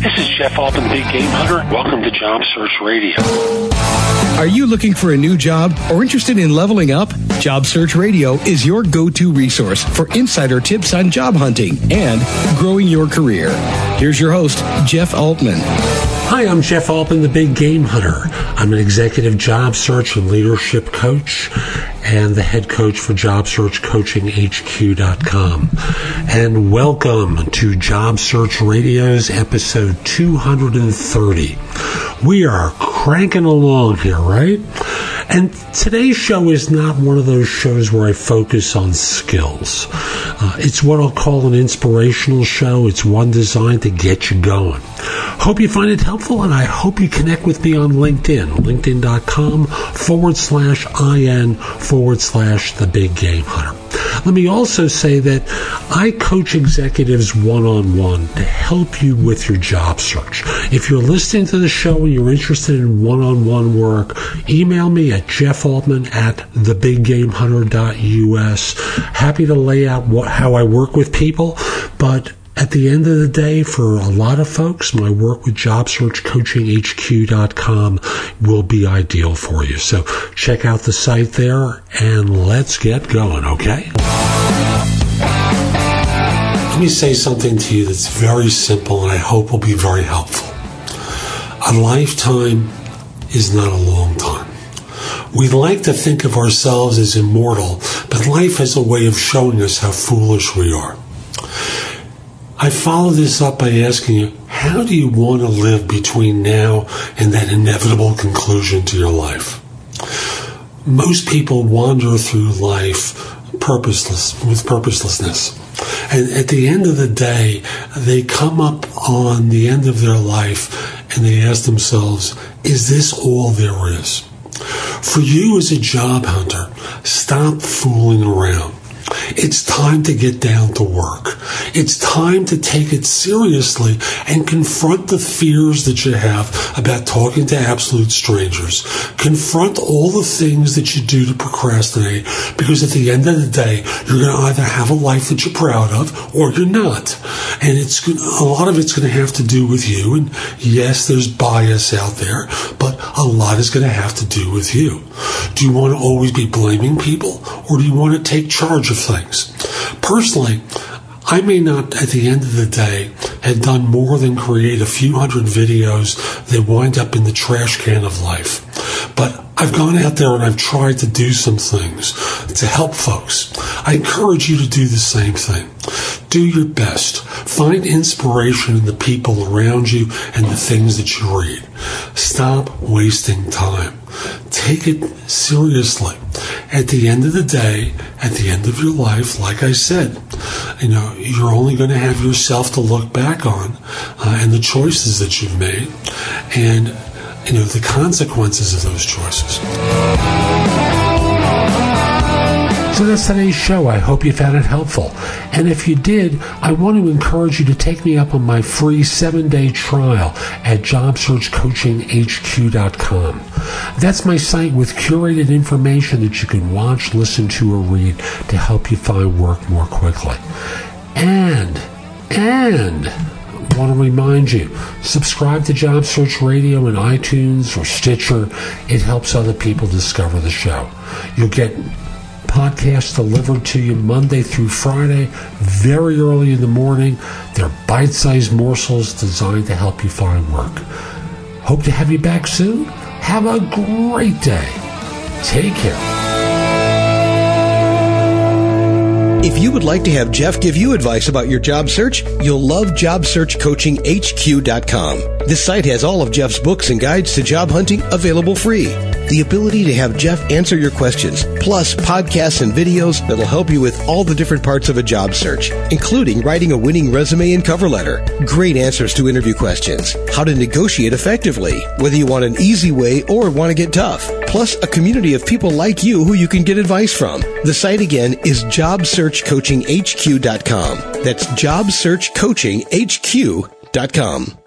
This is Jeff Altman, Big Game Hunter. Welcome to Job Search Radio. Are you looking for a new job or interested in leveling up? Job Search Radio is your go-to resource for insider tips on job hunting and growing your career. Here's your host, Jeff Altman. Hi, I'm Jeff Altman, the Big Game Hunter. I'm an executive job search and leadership coach and the head coach for JobSearchCoachingHQ.com. And welcome to Job Search Radio's episode 230. We are cranking along here, right? And today's show is not one of those shows where I focus on skills. It's what I'll call an inspirational show. It's one designed to get you going. Hope you find it helpful, and I hope you connect with me on LinkedIn, linkedin.com/IN/The Big Game Hunter. Let me also say that I coach executives one-on-one to help you with your job search. If you're listening to the show and you're interested in one-on-one work, email me at jeffaltman@thebiggamehunter.us. Happy to lay out how I work with people, but at the end of the day, for a lot of folks, my work with JobSearchCoachingHQ.com will be ideal for you. So check out the site there, and let's get going, okay? Let me say something to you that's very simple and I hope will be very helpful. A lifetime is not a long time. We like to think of ourselves as immortal, but life has a way of showing us how foolish we are. I follow this up by asking you, how do you want to live between now and that inevitable conclusion to your life? Most people wander through life with purposelessness. And at the end of the day, they come up on the end of their life and they ask themselves, is this all there is? For you as a job hunter, stop fooling around. It's time to get down to work. It's time to take it seriously and confront the fears that you have about talking to absolute strangers. Confront all the things that you do to procrastinate, because at the end of the day, you're going to either have a life that you're proud of or you're not. And a lot of it's going to have to do with you. And yes, there's bias out there, but a lot is going to have to do with you. Do you want to always be blaming people, or do you want to take charge of things? Personally, I may not, at the end of the day, have done more than create a few hundred videos that wind up in the trash can of life. But I've gone out there and I've tried to do some things to help folks. I encourage you to do the same thing. Do your best. Find inspiration in the people around you and the things that you read. Stop wasting time. Take it seriously. At the end of the day, at the end of your life, like I said, you're only going to have yourself to look back on and the choices that you've made and, the consequences of those choices. So that's today's show. I hope you found it helpful. And if you did, I want to encourage you to take me up on my free 7-day trial at JobSearchCoachingHQ.com. That's my site with curated information that you can watch, listen to, or read to help you find work more quickly. And I want to remind you, subscribe to Job Search Radio in iTunes or Stitcher. It helps other people discover the show. You'll get podcasts delivered to you Monday through Friday, very early in the morning. They're bite-sized morsels designed to help you find work. Hope to have you back soon. Have a great day. Take care. If you would like to have Jeff give you advice about your job search, you'll love JobSearchCoachingHQ.com. This site has all of Jeff's books and guides to job hunting available free. The ability to have Jeff answer your questions, plus podcasts and videos that'll help you with all the different parts of a job search, including writing a winning resume and cover letter, great answers to interview questions, how to negotiate effectively, whether you want an easy way or want to get tough, plus a community of people like you who you can get advice from. The site again is JobSearchCoachingHQ.com. That's JobSearchCoachingHQ.com.